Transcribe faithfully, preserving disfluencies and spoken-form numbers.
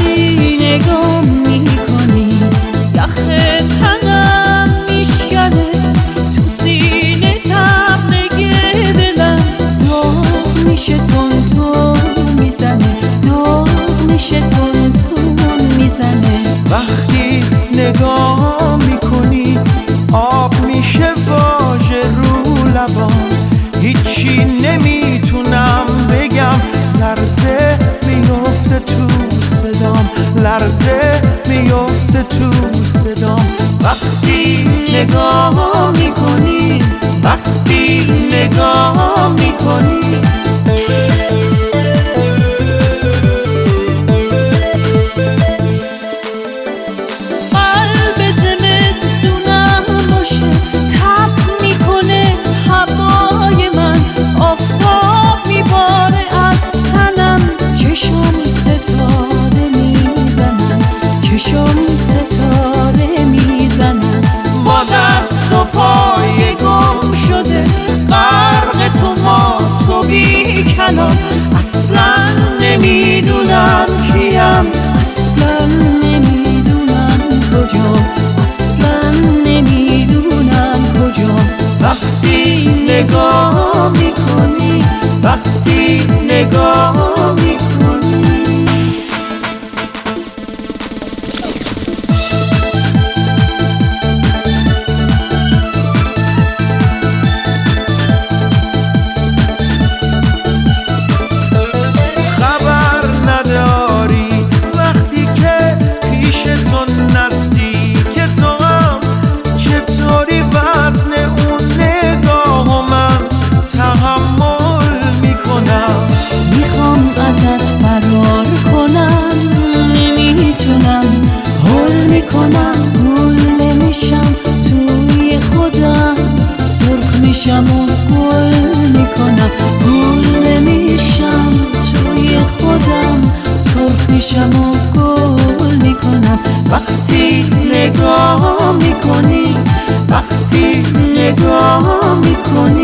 وقتی نگاه میکنی یخ تنم میشکنه، تو سینه تبلگه دلم داغ میشه تون تون میزنه، داغ میشه تون تون میزنه. وقتی نگاه میکنی آب میشه واژه رو لبام، هیچی نمیتونم بگم، لرزه میفته تو صدام، لرزه میفته تو صدام. وقتی نگاه میکنی، وقتی نگاه میکنی قلب زمستونم باشه، تب میکنه هوای من، آفتاب میباره از تنم، چشم ستاره میزنن، چشم ستاره میزنن. با دست و پای گم شده غرق تو ما تو بی کلام، اصلا نمیدونم کیم، اصلا نمیدونم کجام، اصلا نمیدونم کجام. وقتی نگاه میکنی، وقتی نگاه میکنی کنم، گل نمیشم توی خودم، سرخ میشم و گل میکنم، گل نمیشم توی خودم، سرخ میشم و گل میکنم. وقتی نگاه میکنی، وقتی نگاه میکنی